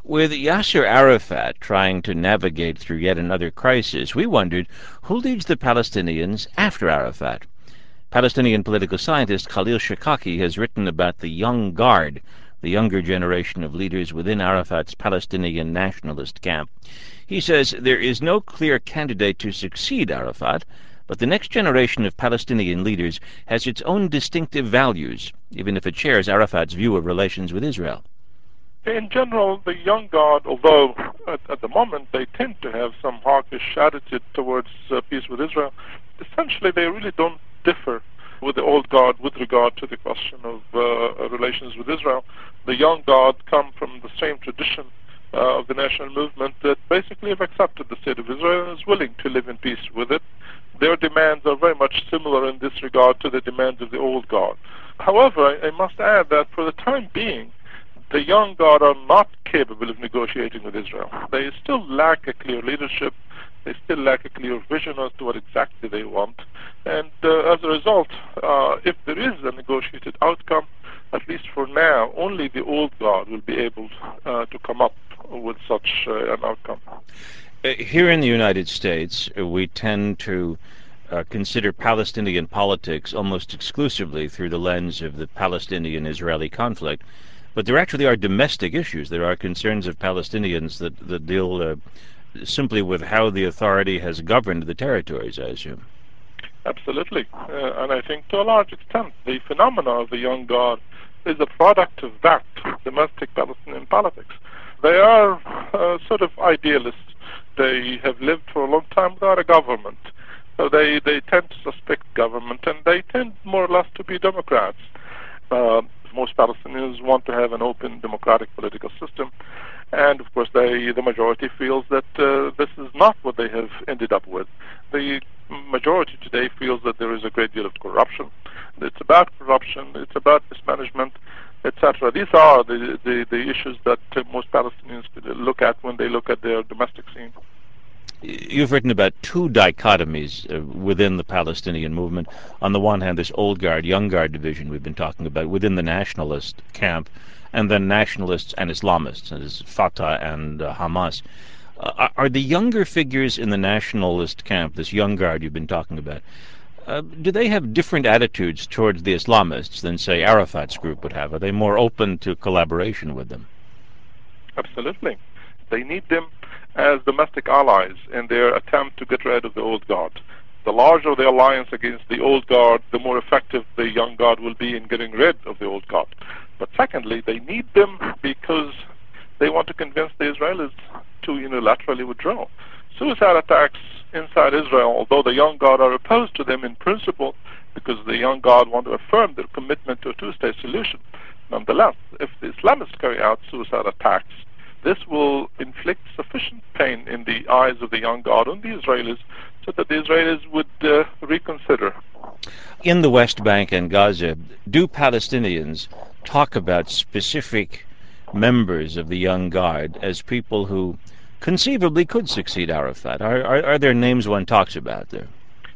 With Yasser Arafat trying to navigate through yet another crisis, we wondered who leads the Palestinians after Arafat. Palestinian political scientist Khalil Shikaki has written about the young guard, the younger generation of leaders within Arafat's Palestinian nationalist camp. He says there is no clear candidate to succeed Arafat, but the next generation of Palestinian leaders has its own distinctive values, even if it shares Arafat's view of relations with Israel. In general, the young guard, although at the moment they tend to have some hawkish attitude towards peace with Israel, essentially they really don't differ with the old guard with regard to the question of relations with Israel. The young guard come from the same tradition of the national movement that basically have accepted the state of Israel and is willing to live in peace with it. Their demands are very much similar in this regard to the demands of the old guard. However, I must add that for the time being, the young guard are not capable of negotiating with Israel. They still lack a clear leadership. They still lack a clear vision as to what exactly they want. And as a result, if there is a negotiated outcome, at least for now, only the old guard will be able to come up with such an outcome. Here in the United States, we tend to consider Palestinian politics almost exclusively through the lens of the Palestinian-Israeli conflict. But there actually are domestic issues. There are concerns of Palestinians that deal simply with how the authority has governed the territories, I assume. Absolutely. And I think to a large extent the phenomena of the young guard is a product of that domestic Palestinian politics. They are sort of idealists. They have lived for a long time without a government. So they tend to suspect government, and they tend more or less to be Democrats. Most Palestinians want to have an open democratic political system, and of course the majority feels that this is not what they have ended up with. The majority today feels that there is a great deal of corruption. It's about corruption, it's about mismanagement, etc. These are the issues that most Palestinians look at when they look at their domestic scene. You've written about two dichotomies within the Palestinian movement. On the one hand, this old guard, young guard division we've been talking about within the nationalist camp, and then nationalists and Islamists, as Fatah and Hamas. Are the younger figures in the nationalist camp, this young guard you've been talking about, do they have different attitudes towards the Islamists than, say, Arafat's group would have? Are they more open to collaboration with them? Absolutely. They need them as domestic allies in their attempt to get rid of the old guard. The larger the alliance against the old guard, the more effective the young guard will be in getting rid of the old guard. But secondly, they need them because they want to convince the Israelis to unilaterally withdraw. Suicide attacks inside Israel, although the young guard are opposed to them in principle because the young guard want to affirm their commitment to a two-state solution. Nonetheless, if the Islamists carry out suicide attacks, this will inflict sufficient pain in the eyes of the young guard on the Israelis so that the Israelis would reconsider. In the West Bank and Gaza, do Palestinians talk about specific members of the young guard as people who conceivably could succeed Arafat? Are there names one talks about there?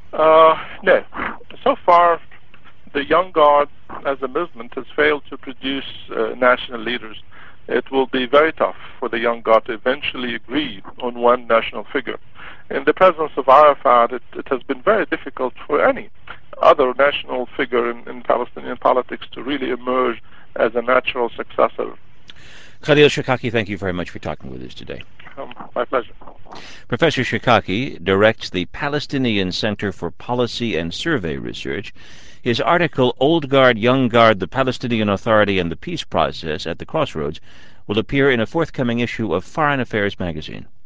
No. So far, the young guard as a movement has failed to produce national leaders. It will be very tough for the young guard to eventually agree on one national figure. In the presence of Arafat, it has been very difficult for any other national figure in Palestinian politics to really emerge as a natural successor. Khalil Shikaki, thank you very much for talking with us today. My pleasure. Professor Shikaki directs the Palestinian Center for Policy and Survey Research. His article, Old Guard, Young Guard, the Palestinian Authority and the Peace Process at the Crossroads, will appear in a forthcoming issue of Foreign Affairs magazine.